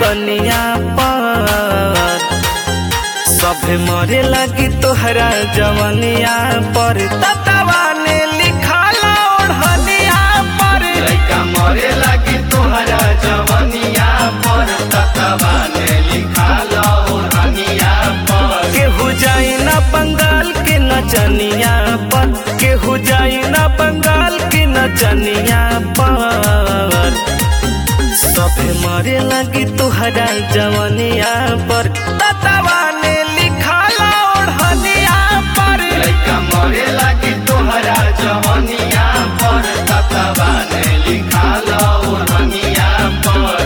जवनिया पर, सभे मरे लगी तोहरा जवनिया पर। ततवा ने लिखाला ओढ़निया पर, लइका मरे लगी तोहरा जवनिया पर, ततवा ने लिखाला ओढ़निया पर। केहू जाई ना बंगाल के नचनिया पर, केहू जाई ना बंगाल के नचनिया पर, सभे मरे लगी तोहरा जवनिया पर। ततवा ने लिखाला ओढ़निया पर, लइका मरे लगी तोहरा जवनिया पर, ततवा ने लिखाला ओढ़निया पर।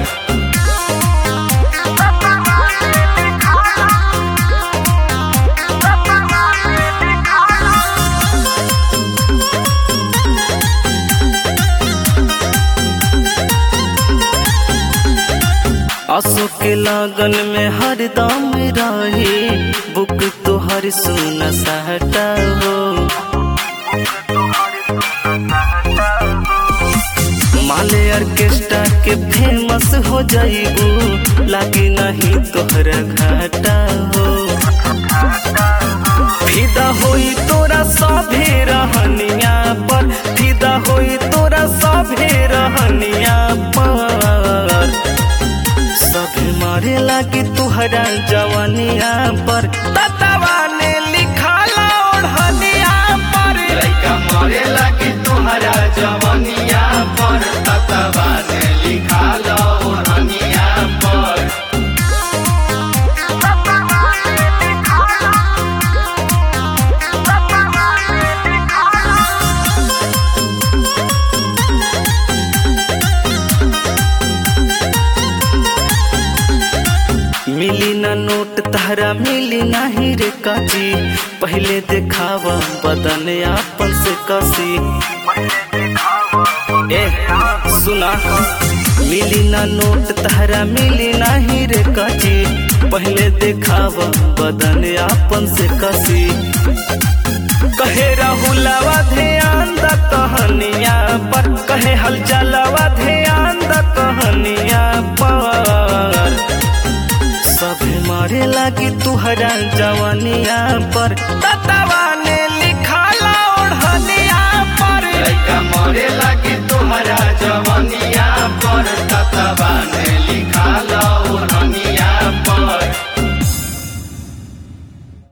आंसू के लगन में हरदम रही बुक तोहर सुन सहटा हो। माले ऑर्केस्ट्रा के फेमस हो जाइबू, लागी नहीं तोहरा घाटा हो। फिदा होई तोरा सभे रहनिया पर, फिदा होई तोरा सभे रहनिया पर, सभे मारे लगी तुहरा जवनिया पर। ततवा ने लिखाला ओढ़निया पर, लइका मरे लगी तोहरा जवनिया पर, ततवा ने लिखाला ओढ़निया पर। मिली ना नोट तहरा मिली नहीं रे काची, पहले देखावा बदन आपन से कसी। ए सुना, मिली ना नोट तहरा मिली नहीं रे काची, पहले देखावा बदन आपन से कसी। कहे राहुलवा ध्यान द कहनिया पर, कहे हलचलवा ध्यान द कहनिया पर, सभे मारे लगी तुहरा जवनिया पर। ततवा ने लिखाला ओढ़निया पर, लइका मरे लगी